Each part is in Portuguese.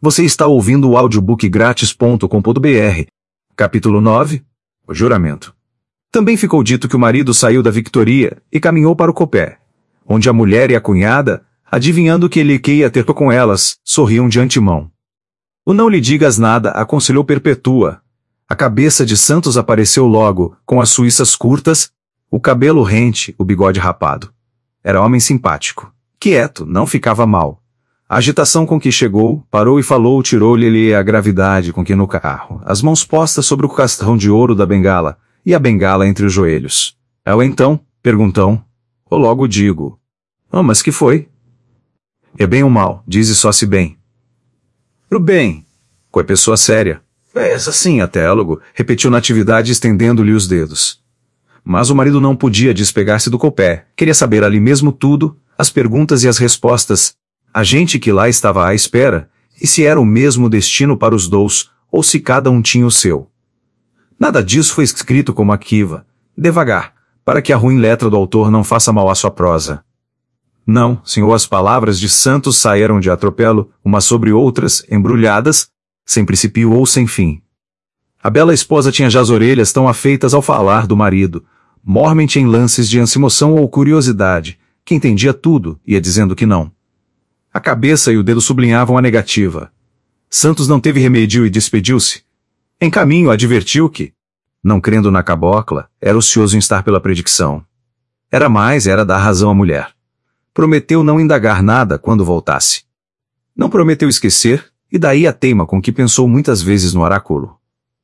Você está ouvindo o audiobookgratis.com.br. Capítulo 9. O juramento. Também ficou dito que o marido saiu da victoria e caminhou para o copé, onde a mulher e a cunhada, adivinhando que ele ia ter com elas, sorriam de antemão. O não lhe digas nada aconselhou Perpetua. A cabeça de Santos apareceu logo, com as suíças curtas, o cabelo rente, o bigode rapado. Era homem simpático. Quieto, não ficava mal. A agitação com que chegou, parou e falou tirou-lhe a gravidade com que no carro, as mãos postas sobre o castão de ouro da bengala, e a bengala entre os joelhos. Ela então, perguntou, ou logo digo. Mas que foi? É bem ou mal, dize só se bem. Pro bem. Coi pessoa séria. Essa sim, atélogo, repetiu Natividade estendendo-lhe os dedos. Mas o marido não podia despegar-se do copé, queria saber ali mesmo tudo, as perguntas e as respostas, a gente que lá estava à espera, e se era o mesmo destino para os dois, ou se cada um tinha o seu. Nada disso foi escrito como Akiva, devagar, para que a ruim letra do autor não faça mal à sua prosa. Não, senhor, as palavras de Santos saíram de atropelo, umas sobre outras, embrulhadas, sem princípio ou sem fim. A bela esposa tinha já as orelhas tão afeitas ao falar do marido, mormente em lances de ansimoção ou curiosidade, que entendia tudo, ia dizendo que não. A cabeça e o dedo sublinhavam a negativa. Santos não teve remédio e despediu-se. Em caminho advertiu que, não crendo na cabocla, era ocioso em estar pela predicção. Era dar razão à mulher. Prometeu não indagar nada quando voltasse. Não prometeu esquecer, e daí a teima com que pensou muitas vezes no oráculo.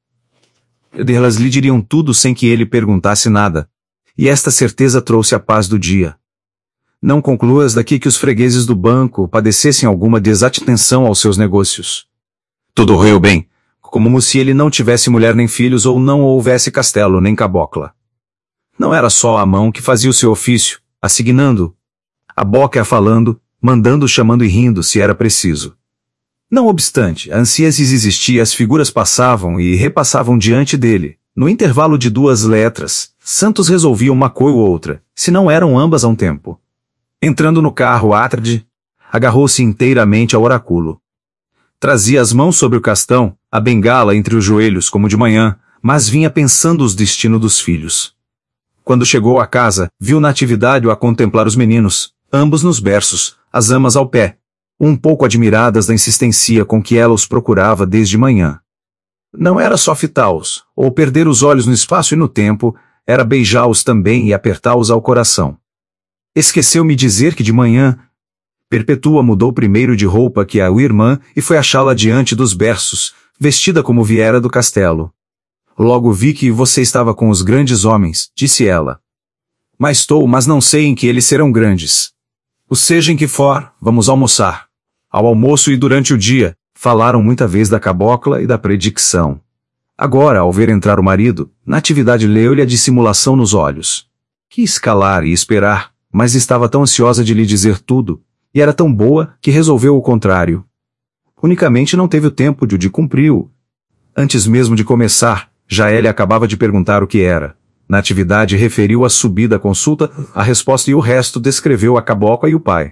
Elas lhe diriam tudo sem que ele perguntasse nada, e esta certeza trouxe a paz do dia. Não concluas daqui que os fregueses do banco padecessem alguma desatenção aos seus negócios. Tudo correu bem, como se ele não tivesse mulher nem filhos ou não houvesse castelo nem cabocla. Não era só a mão que fazia o seu ofício, assignando, a boca falando, mandando, chamando e rindo se era preciso. Não obstante, a ansiedade existia, as figuras passavam e repassavam diante dele. No intervalo de 2 letras, Santos resolvia uma coisa ou outra, se não eram ambas a um tempo. Entrando no carro, Atride agarrou-se inteiramente ao oráculo. Trazia as mãos sobre o castão, a bengala entre os joelhos como de manhã, mas vinha pensando os destinos dos filhos. Quando chegou à casa, viu Natividade a contemplar os meninos, ambos nos berços, as amas ao pé, um pouco admiradas da insistência com que ela os procurava desde manhã. Não era só fitá-los, ou perder os olhos no espaço e no tempo, era beijá-los também e apertá-los ao coração. Esqueceu-me dizer que de manhã, Perpetua mudou primeiro de roupa que a irmã e foi achá-la diante dos berços, vestida como viera do castelo. Logo vi que você estava com os grandes homens, disse ela. Mas não sei em que eles serão grandes. O seja em que for, vamos almoçar. Ao almoço e durante o dia, falaram muita vez da cabocla e da predicção. Agora, ao ver entrar o marido, Natividade leu-lhe a dissimulação nos olhos. Quis calar e esperar, mas estava tão ansiosa de lhe dizer tudo, e era tão boa, que resolveu o contrário. Unicamente não teve o tempo de o de cumpriu. Antes mesmo de começar, já ele acabava de perguntar o que era. Natividade referiu a subida à consulta, a resposta e o resto descreveu a cabocla e o pai.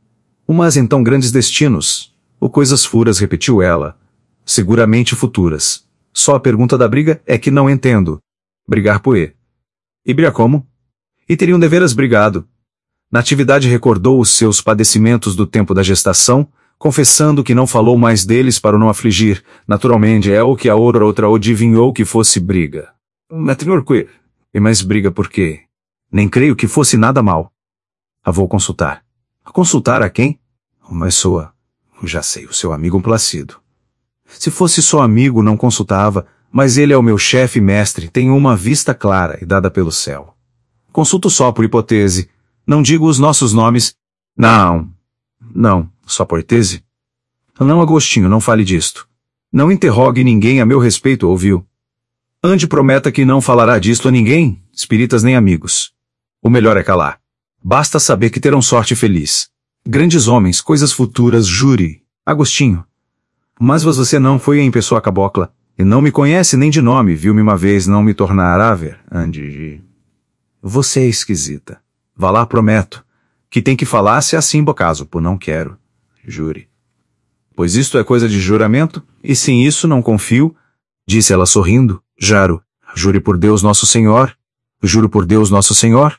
Mas então grandes destinos, ou coisas furas repetiu ela. Seguramente futuras. Só a pergunta da briga é que não entendo. Brigar poê. E brigar como? E teriam deveras brigado. Natividade recordou os seus padecimentos do tempo da gestação, confessando que não falou mais deles para o não afligir. Naturalmente é o que a outra adivinhou que fosse briga. E mais briga por quê? Nem creio que fosse nada mal. Vou consultar. Consultar a quem? Mas já sei, o seu amigo Plácido. Se fosse só amigo não consultava, mas ele é o meu chefe e mestre, tem uma vista clara e dada pelo céu. Consulto só por hipótese. Não digo os nossos nomes. Não, só por hipótese. Não, Agostinho, não fale disto. Não interrogue ninguém a meu respeito, ouviu? Ande prometa que não falará disto a ninguém, espíritas nem amigos. O melhor é calar. Basta saber que terão sorte feliz. Grandes homens, coisas futuras, jure. Agostinho. Mas você não foi em pessoa a cabocla, e não me conhece nem de nome, viu-me uma vez, não me tornará a ver. Ande. Você é esquisita. Vá lá, prometo. Que tem que falar se assim caso, por não quero. Jure. pois isto é coisa de juramento, e sem isso não confio, disse ela sorrindo. Jaro, jure por Deus Nosso Senhor. Juro por Deus Nosso Senhor.